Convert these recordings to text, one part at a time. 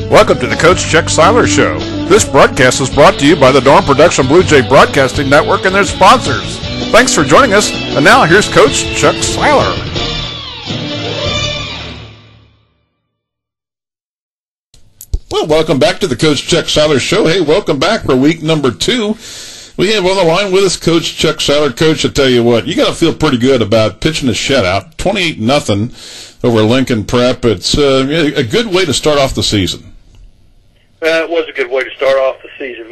Welcome to the Coach Chuck Seiler Show. This broadcast is brought to you by the Dorn Production Blue Jay Broadcasting Network and their sponsors. Thanks for joining us, and now here's Coach Chuck Seiler. Well, welcome back to the Coach Chuck Seiler Show. Hey, welcome back for week number 2. We have on the line with us Coach Chuck Seiler. Coach, I tell you what, you got to feel pretty good about pitching a shutout, 28-0 over Lincoln Prep. It's a good way to start off the season. It was a good way to start off the season.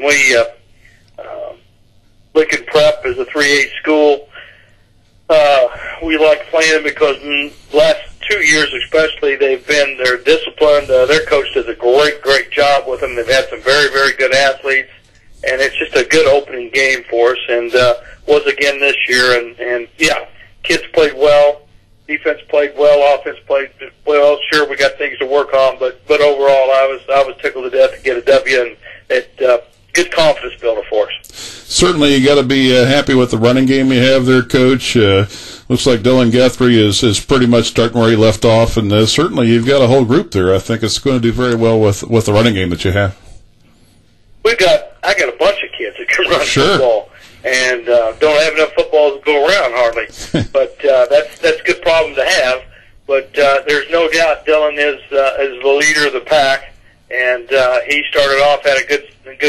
Lincoln Prep is a 3A school. We like playing them because in the last 2 years especially, they're disciplined. Their coach does a great job with them. They've had some very, very good athletes, and it's just a good opening game for us, and was again this year. And yeah, kids played well. Defense played well, offense played well. Sure, we got things to work on, but overall, I was tickled to death to get a W, and it good confidence builder for us. Certainly, you got to be happy with the running game you have there, Coach. Looks like Dylan Guthrie is pretty much starting where he left off, and certainly you've got a whole group there. I think it's going to do very well with the running game that you have. I got a bunch of kids that can run Sure. football. And don't have enough footballs to go around hardly, but that's a good problem to have. But there's no doubt Dylan is the leader of the pack, and he started off had a good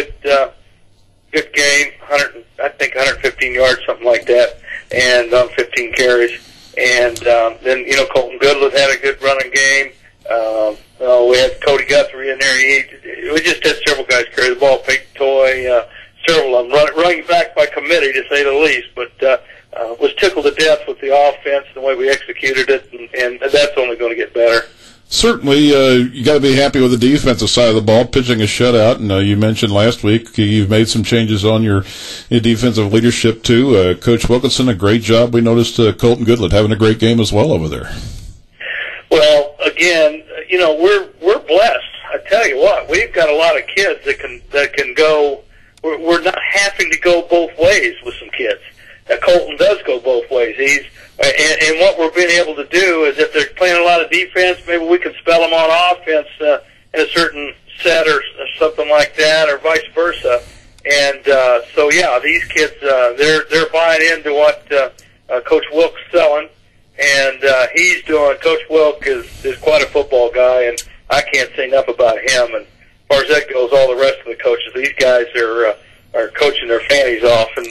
game, 115 yards, something like that, and 15 carries. And then Colton Goodlett had a good running game. We had Cody Guthrie in there. We just had several guys carry the ball. Peyton Toy. Several of them running back by committee, to say the least, but was tickled to death with the offense and the way we executed it, and that's only going to get better. Certainly, you got to be happy with the defensive side of the ball, pitching a shutout. And you mentioned last week you've made some changes on your defensive leadership too. Coach Wilkinson, a great job. We noticed Colton Goodlett having a great game as well over there. Well, again, we're blessed. I tell you what, we've got a lot of kids that can go. We're not having to go both ways with some kids. Colton does go both ways. And what we're being able to do is if they're playing a lot of defense, maybe we can spell them on offense in a certain set or something like that, or vice versa. And so yeah, these kids they're buying into what Coach Wilk's selling, and he's doing. Coach Wilk is quite a football guy, and I can't say enough about him. And as far as that goes, all the rest of the coaches, these guys are coaching their fannies off, and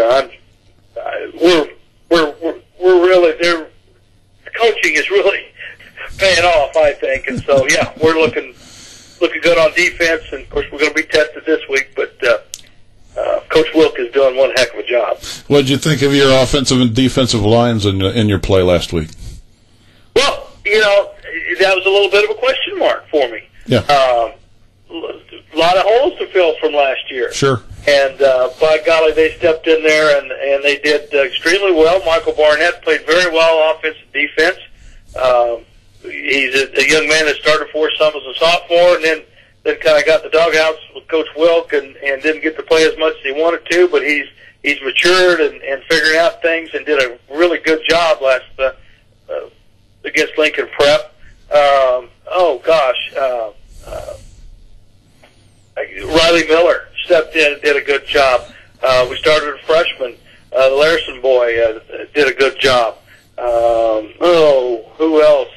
we're really the coaching is really paying off, I think, and so yeah, we're looking good on defense, and of course we're going to be tested this week, but Coach Wilk is doing one heck of a job. What did you think of your offensive and defensive lines in your play last week? Well, that was a little bit of a question mark for me. Yeah. A lot of holes to fill from last year. Sure. And by golly, they stepped in there and they did extremely well. Michael Barnett played very well, offense and defense. He's a young man that started for us as a sophomore, and then kind of got the doghouse with Coach Wilk and didn't get to play as much as he wanted to. But he's matured and figuring out things and did a really good job last against Lincoln Prep. Riley Miller stepped in and did a good job. We started a freshman. The Larson boy did a good job. Who else?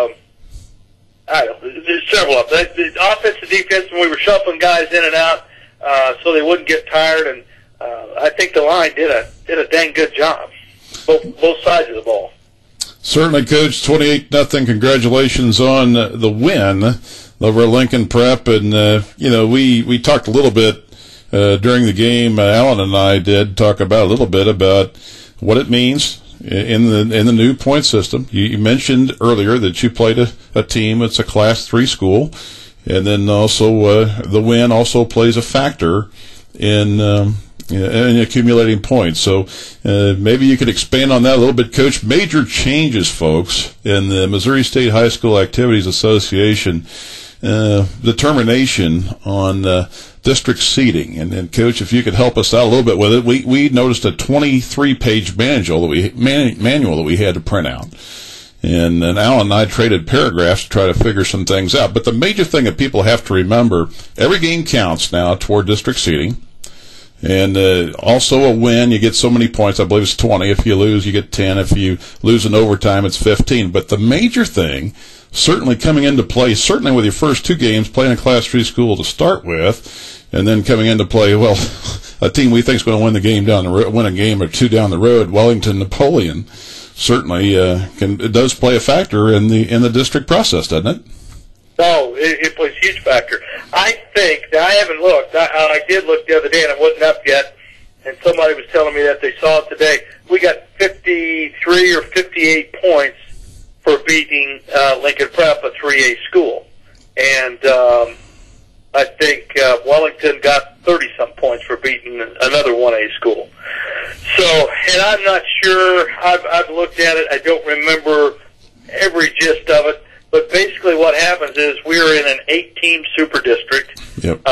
I don't know. There's several of them. The offense and defense, and we were shuffling guys in and out so they wouldn't get tired. And I think the line did a dang good job, both sides of the ball. Certainly, Coach. 28-0. Congratulations on the win over Lincoln Prep, and we talked a little bit during the game. Alan and I did talk about a little bit about what it means in the new point system. You mentioned earlier that you played a team. It's a Class 3 school, and then also the win also plays a factor in accumulating points. So maybe you could expand on that a little bit, Coach. Major changes, folks, in the Missouri State High School Activities Association determination on district seating. And Coach, if you could help us out a little bit with it, we noticed a 23-page manual that we had to print out. And Alan and I traded paragraphs to try to figure some things out. But the major thing that people have to remember, every game counts now toward district seeding. And also a win, you get so many points. I believe it's 20. If you lose, you get 10. If you lose in overtime, it's 15. But the major thing, certainly coming into play, certainly with your first 2 games, playing a Class 3 school to start with, and then coming into play, well, a team we think is going to win the game down the road, win a game or 2 down the road, Wellington Napoleon, certainly it does play a factor in the district process, doesn't it? No, it plays a huge factor. I think, now I haven't looked, I did look the other day and it wasn't up yet, and somebody was telling me that they saw it today. We got 53 or 58 points for beating Lincoln Prep, a 3A school. And I think Wellington got 30-some points for beating another 1A school. So, and I'm not sure, I've looked at it, I don't remember every gist of it, but basically what happens is we're in an 8-team super district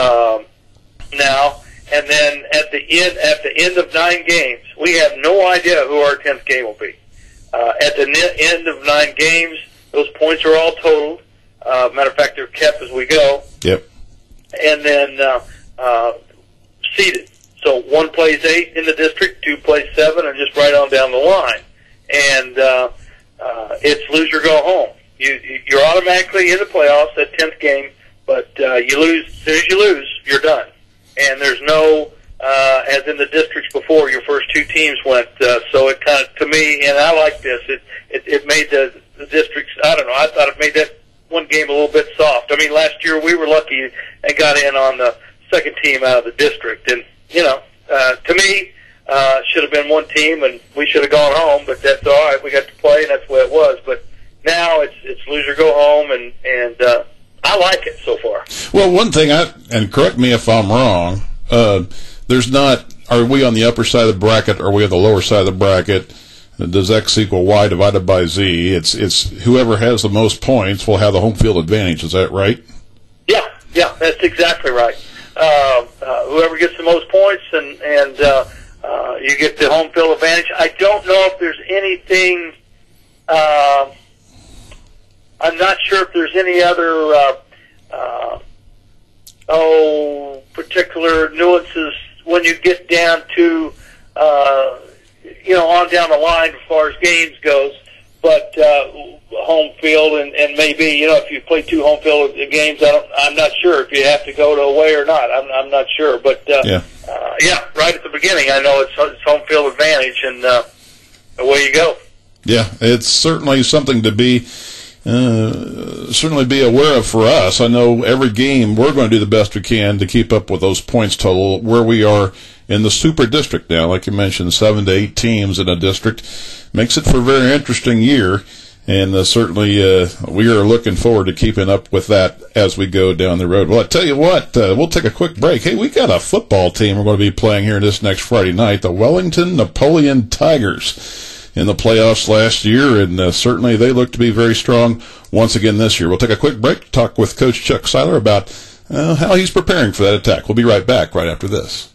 now, and then at the end of 9 games, we have no idea who our 10th game will be. At the end of 9 games, those points are all totaled. Matter of fact, they're kept as we go. Yep. And then seeded. So 1 plays 8 in the district, 2 plays 7, and just right on down the line. And it's lose or go home. You're automatically in the playoffs that 10th game, but you lose. As soon as you lose, you're done. And there's no, as in the districts before, your first 2 teams went. So it kind of, to me, and I like this. It made the districts. I don't know. I thought it made that one game a little bit soft. I mean, last year we were lucky and got in on the second team out of the district, and to me, should have been 1 team, and we should have gone home. But that's all right. We got to play, and that's the way it was. But now it's lose or go home, and I like it so far. Well, one thing, and correct me if I'm wrong, there's not, are we on the upper side of the bracket, or are we on the lower side of the bracket? Does X equal Y divided by Z? It's whoever has the most points will have the home field advantage. Is that right? Yeah, that's exactly right. Whoever gets the most points, and you get the home field advantage. I don't know if there's anything. I'm not sure if there's any other particular nuances when you get down to on down the line as far as games goes. But home field and maybe if you play 2 home field games, I'm not sure if you have to go to away or not. I'm not sure, but right at the beginning, I know it's home field advantage, and away you go. Yeah, it's certainly something to be certainly be aware of for us. I know every game we're going to do the best we can to keep up with those points total where we are in the super district now. Like you mentioned, 7 to 8 teams in a district makes it for a very interesting year, and certainly we are looking forward to keeping up with that as we go down the road. Well, I tell you what, we'll take a quick break. Hey, we got a football team we're going to be playing here this next Friday night, the Wellington Napoleon Tigers, in the playoffs last year, and certainly they look to be very strong once again this year. We'll take a quick break to talk with Coach Chuck Seiler about how he's preparing for that attack. We'll be right back right after this.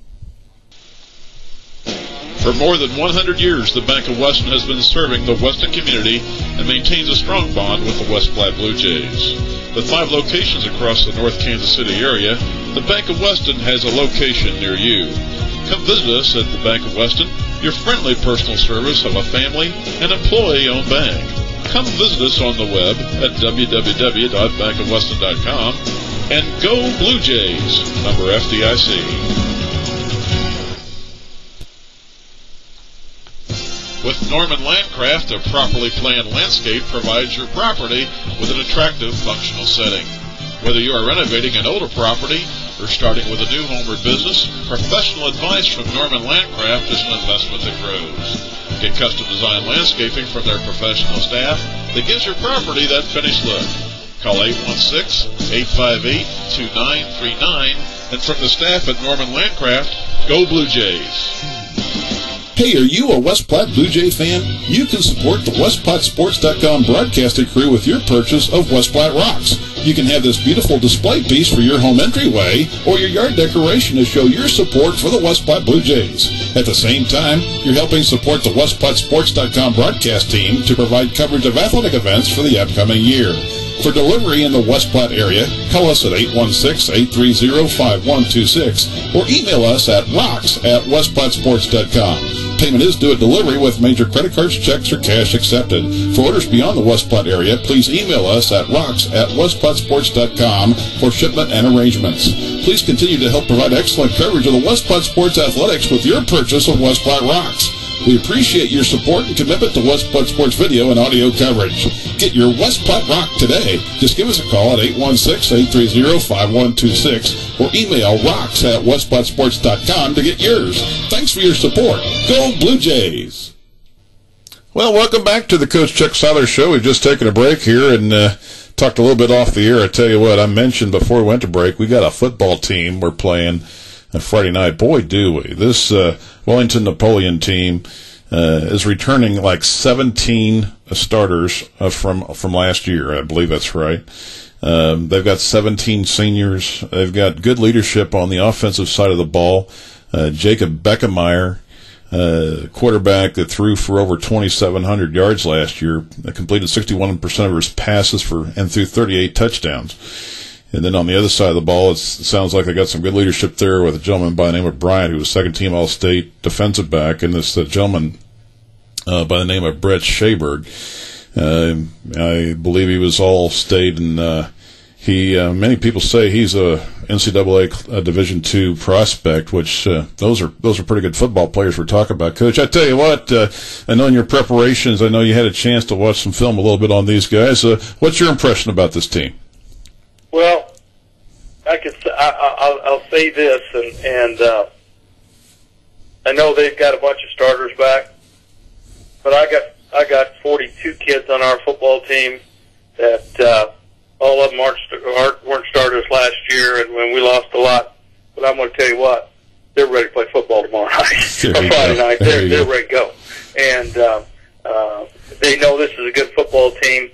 For more than 100 years, the Bank of Weston has been serving the Weston community and maintains a strong bond with the West Platte Blue Jays. With 5 locations across the North Kansas City area, the Bank of Weston has a location near you. Come visit us at the Bank of Weston, your friendly personal service of a family and employee-owned bank. Come visit us on the web at www.bankofweston.com and go Blue Jays, member FDIC. With Norman Landcraft, a properly planned landscape provides your property with an attractive, functional setting. Whether you are renovating an older property or starting with a new home or business, professional advice from Norman Landcraft is an investment that grows. Get custom design landscaping from their professional staff that gives your property that finished look. Call 816-858-2939, and from the staff at Norman Landcraft, go Blue Jays. Hey, are you a West Platte Blue Jay fan? You can support the WestPlatteSports.com broadcasting crew with your purchase of West Platte Rocks. You can have this beautiful display piece for your home entryway or your yard decoration to show your support for the West Platte Blue Jays. At the same time, you're helping support the WestPlatteSports.com broadcast team to provide coverage of athletic events for the upcoming year. For delivery in the West Platte area, call us at 816-830-5126 or email us at rocks@westplattesports.com. Payment is due at delivery with major credit cards, checks, or cash accepted. For orders beyond the West Platte area, please email us at rocks@westplattesports.com for shipment and arrangements. Please continue to help provide excellent coverage of the West Platte Sports Athletics with your purchase of West Platte Rocks. We appreciate your support and commitment to West Platte Sports video and audio coverage. Get your West Platte Rock today. Just give us a call at 816-830-5126 or email rocks@westplattesports.com to get yours. Thanks for your support. Go Blue Jays! Well, welcome back to the Coach Chuck Seiler Show. We've just taken a break here and talked a little bit off the air. I tell you what, I mentioned before we went to break, we got a football team we're playing Friday night. Boy, do we. This Wellington Napoleon team is returning like 17 starters from last year. I believe that's right. They've got 17 seniors. They've got good leadership on the offensive side of the ball. Jacob Beckemeyer, quarterback that threw for over 2,700 yards last year, completed 61% of his passes and threw 38 touchdowns. And then on the other side of the ball, it sounds like they got some good leadership there with a gentleman by the name of Bryant, who was second-team All-State defensive back, and this gentleman by the name of Brett Shaberg. I believe he was All-State, and many people say he's a NCAA Division II prospect, which those are pretty good football players we're talking about. Coach, I tell you what, I know in your preparations, I know you had a chance to watch some film a little bit on these guys. What's your impression about this team? Well, I'll say this, and I know they've got a bunch of starters back, but I got 42 kids on our football team that all of them weren't starters last year, and when we lost a lot. But I'm going to tell you what, they're ready to play football tomorrow night or Friday night. They're ready to go, and they know this is a good football team.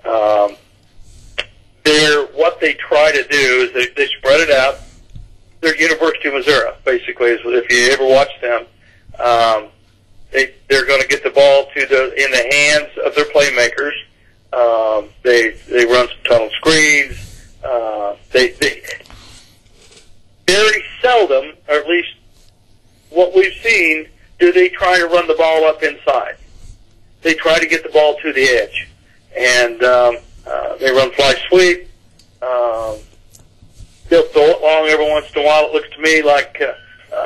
What they try to do is they spread it out. They're University of Missouri, basically. If you ever watch them, they're going to get the ball in the hands of their playmakers. They run some tunnel screens. They very seldom, or at least what we've seen, do they try to run the ball up inside. They try to get the ball to the edge, and they run fly sweep. They'll throw it long every once in a while. It looks to me like the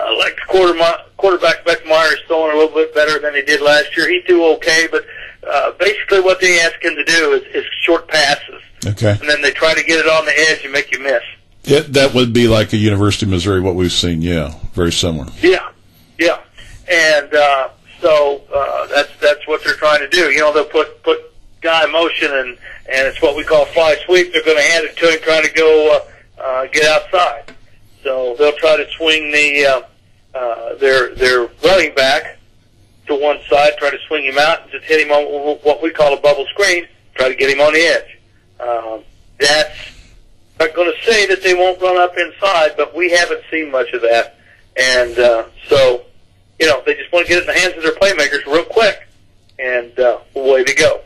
quarterback Beckmeyer is throwing a little bit better than he did last year. He threw okay, but basically what they ask him to do is short passes. Okay. And then they try to get it on the edge and make you miss. Yeah, that would be like a University of Missouri, what we've seen. Yeah, very similar. Yeah. And so that's what they're trying to do. You know, they'll put guy in motion, and it's what we call fly sweep. They're going to hand it to him trying to go get outside. So they'll try to swing their running back to one side, try to swing him out, and just hit him on what we call a bubble screen, try to get him on the edge. That's not going to say that they won't run up inside, but we haven't seen much of that. And so, you know, they just want to get it in the hands of their playmakers real quick, and away they go.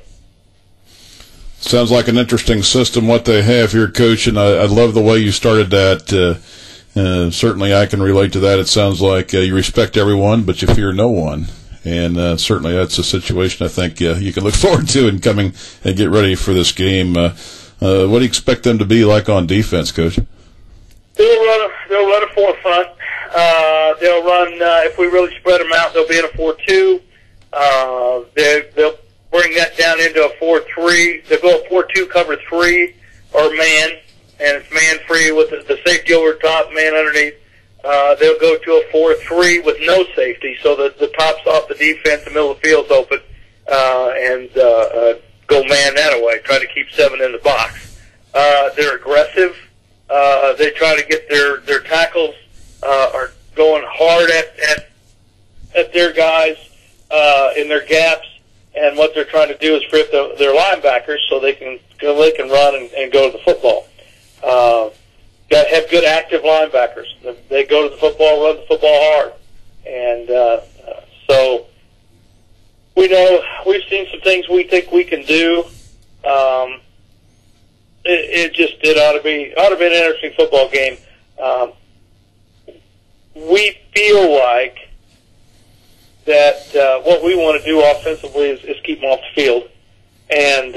Sounds like an interesting system what they have here, Coach, and I love the way you started that. Certainly I can relate to that. It sounds like you respect everyone, but you fear no one. And certainly that's a situation I think you can look forward to in coming and get ready for this game. What do you expect them to be like on defense, Coach? They'll run a 4-front. They'll run, if we really spread them out, they'll be in a 4-2. They'll bring that down into a 4-3. They'll go a 4-2 cover 3 or man, and it's man free with the safety over top, man underneath. They'll go to a 4-3 with no safety, so that the top's off the defense, the middle of the field's open, and go man that way. Try to keep 7 in the box. They're aggressive. They try to get their tackles are going hard at their guys in their gaps, and what they're trying to do is free up their linebackers so they can run and go to the football. got to have good active linebackers. They go to the football, run the football hard. And so we know we've seen some things we think we can do. It ought to be an interesting football game. We feel like that what we want to do offensively is keep them off the field, and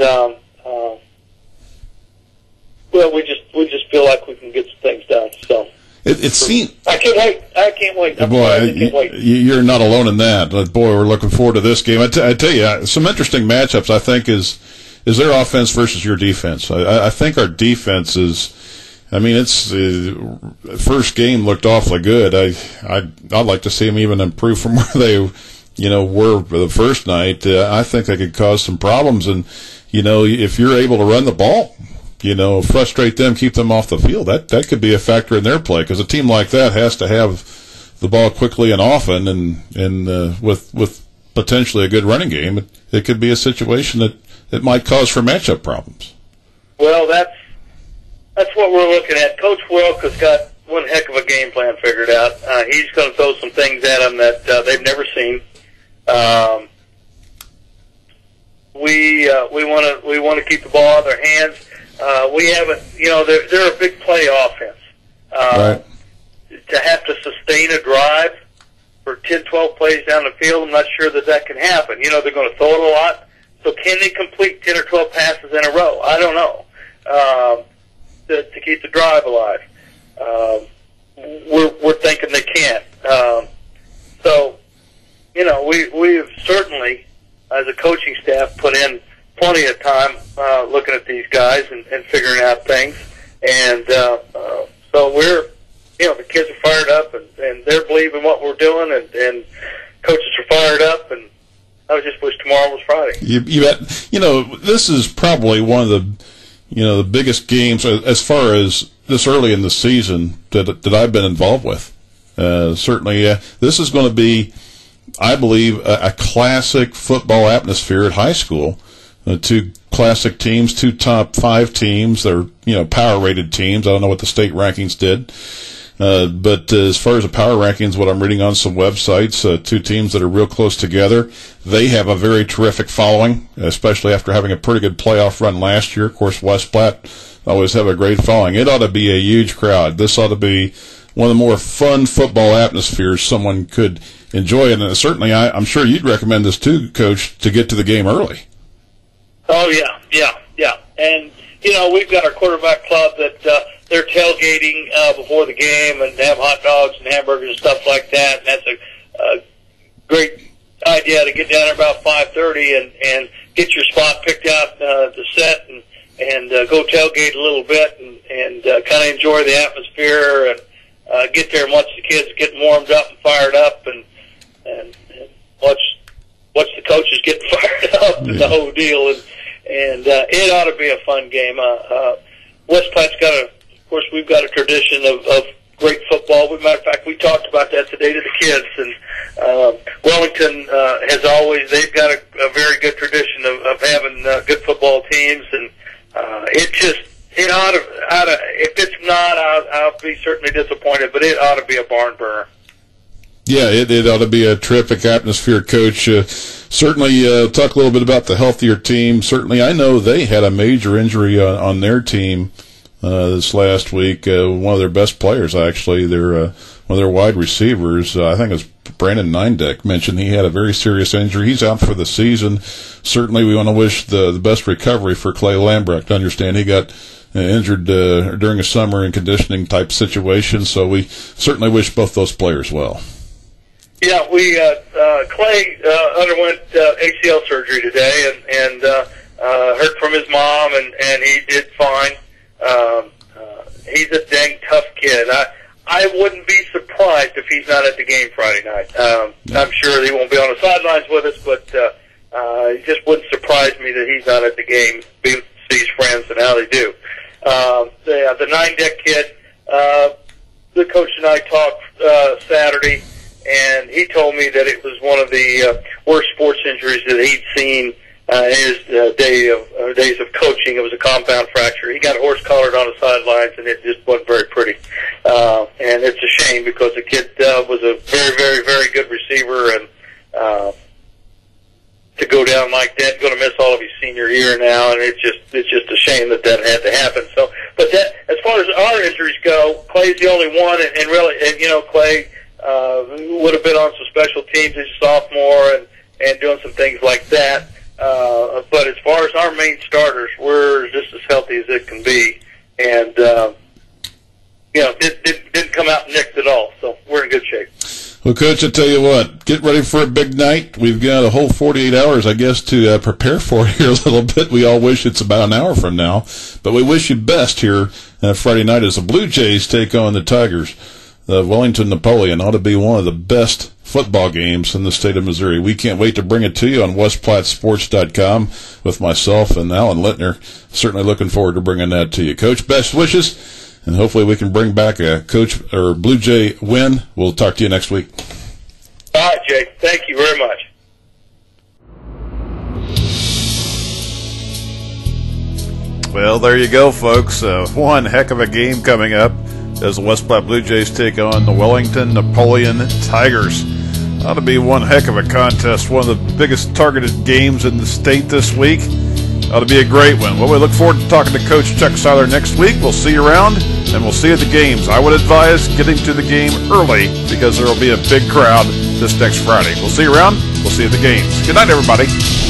well, we just feel like we can get some things done. So it seems. I can't wait. I can't wait. I can't wait. You're not alone in that. But boy, we're looking forward to this game. I tell you, some interesting matchups. I think is their offense versus your defense. I think our defense is. I mean, it's first game looked awfully good. I'd like to see them even improve from where they, were the first night. I think they could cause some problems, and if you're able to run the ball, frustrate them, keep them off the field. That could be a factor in their play, because a team like that has to have the ball quickly and often, and with potentially a good running game, it could be a situation that it might cause for matchup problems. Well, that's what we're looking at. Coach Wilk has got one heck of a game plan figured out. He's going to throw some things at them that they've never seen. We want to keep the ball out of their hands. We haven't, they're a big play offense. Right. To have to sustain a drive for 10, 12 plays down the field, I'm not sure that can happen. They're going to throw it a lot. So can they complete 10 or 12 passes in a row? I don't know. To keep the drive alive. We're thinking they can't. So, we've certainly, as a coaching staff, put in plenty of time looking at these guys and figuring out things. And so we're, the kids are fired up and they're believing what we're doing, and coaches are fired up, and I just wish tomorrow was Friday. This is probably one of the biggest games as far as this early in the season that I've been involved with. Certainly, this is going to be, I believe, a classic football atmosphere at high school. Two classic teams, two top 5 teams. They're, power-rated teams. I don't know what the state rankings did. But as far as the power rankings, what I'm reading on some websites, two teams that are real close together, they have a very terrific following, especially after having a pretty good playoff run last year. Of course, West Platte always have a great following. It ought to be a huge crowd. This ought to be one of the more fun football atmospheres someone could enjoy. And certainly, I'm sure you'd recommend this too, Coach, to get to the game early. Oh, yeah. And, we've got our quarterback club that they're tailgating before the game, and they have hot dogs and hamburgers and stuff like that. And that's a great idea to get down there about 5:30 and get your spot picked out to set and go tailgate a little bit and kind of enjoy the atmosphere and get there and watch the kids getting warmed up and fired up and watch the coaches getting fired up and the whole deal. And it ought to be a fun game. West Platte's of course, we've got a tradition of great football. As a matter of fact, we talked about that today to the kids. And Wellington they've got a very good tradition of having good football teams. And it ought to, if it's not, I'll be certainly disappointed, but it ought to be a barn burner. Yeah, it ought to be a terrific atmosphere, Coach. Certainly, talk a little bit about the healthier team. Certainly, I know they had a major injury on their team this last week. One of their best players, actually, one of their wide receivers, I think it was Brandon Nindeck, mentioned he had a very serious injury. He's out for the season. Certainly, we want to wish the best recovery for Clay Lambrecht. I understand he got injured during a summer and conditioning type situation, so we certainly wish both those players well. Yeah, Clay underwent ACL surgery today and heard from his mom, and he did fine. He's a dang tough kid. I wouldn't be surprised if he's not at the game Friday night. I'm sure he won't be on the sidelines with us, but it just wouldn't surprise me that he's not at the game, being to see his friends and how they do. The Nindeck kid, the coach and I talked Saturday, and he told me that it was one of the worst sports injuries that he'd seen his days of coaching. It was a compound fracture. He got horse collared on the sidelines, and it just wasn't very pretty. And it's a shame because the kid was a very, very, very good receiver, and to go down like that, going to miss all of his senior year now, and it's just a shame that had to happen. So, but that, as far as our injuries go, Clay's the only one, and really, Clay would have been on some special teams as a sophomore and doing some things like that. But as far as our main starters, we're just as healthy as it can be, and didn't come out nicked at all. So we're in good shape. Well, Coach, I tell you what, get ready for a big night. We've got a whole 48 hours, I guess, to prepare for here a little bit. We all wish it's about an hour from now, but we wish you best here Friday night as the Blue Jays take on the Tigers. The Wellington Napoleon ought to be one of the best football games in the state of Missouri. We can't wait to bring it to you on WestPlatteSports.com with myself and Alan Littner. Certainly looking forward to bringing that to you. Coach, best wishes. And hopefully we can bring back a Coach or Blue Jay win. We'll talk to you next week. All right, Jay. Thank you very much. Well, there you go, folks. One heck of a game coming up as the West Platte Blue Jays take on the Wellington Napoleon Tigers. Ought to be one heck of a contest, one of the biggest targeted games in the state this week. Ought to be a great one. Well, we look forward to talking to Coach Chuck Seiler next week. We'll see you around, and we'll see you at the games. I would advise getting to the game early because there will be a big crowd this next Friday. We'll see you around. We'll see you at the games. Good night, everybody.